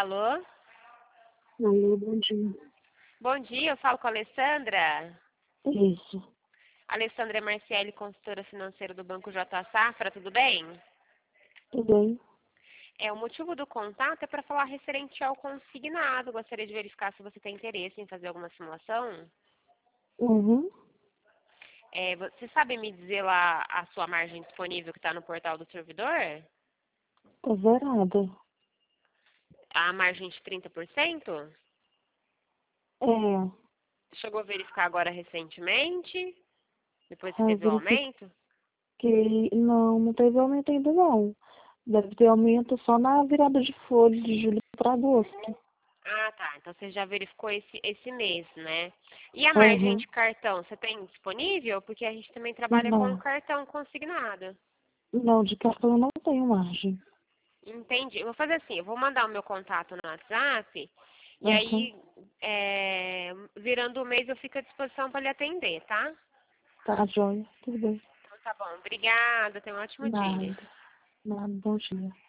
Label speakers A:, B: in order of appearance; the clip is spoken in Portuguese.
A: Alô?
B: Alô, bom dia.
A: Bom dia, eu falo com a Alessandra.
B: Isso,
A: Alessandra Marcielli, consultora financeira do Banco J Safra, tudo bem?
B: tudo bem?
A: O motivo do contato é para falar referente ao consignado. Gostaria de verificar se você tem interesse em fazer alguma simulação.
B: Uhum,
A: Você sabe me dizer lá a sua margem disponível que está no portal do servidor?
B: tô zerada.
A: A margem de 30%?
B: É,
A: Chegou a verificar agora recentemente? Depois que
B: eu
A: teve o aumento?
B: verifiquei, não teve aumento ainda não. Deve ter aumento só na virada de folha de julho para agosto.
A: Ah, tá. Então você já verificou esse mês, né? E a margem
B: Uhum,
A: de cartão, você tem disponível? Porque a gente também trabalha com
B: não,
A: cartão consignado.
B: não, de cartão eu não tenho margem.
A: Entendi. Eu vou fazer assim, eu vou mandar o meu contato no WhatsApp e
B: Uhum,
A: aí, virando o mês, eu fico à disposição para lhe atender, tá?
B: tá, joia, tudo bem.
A: Então tá bom. Obrigada. Tenha um ótimo dia.
B: Nada, nada, bom dia.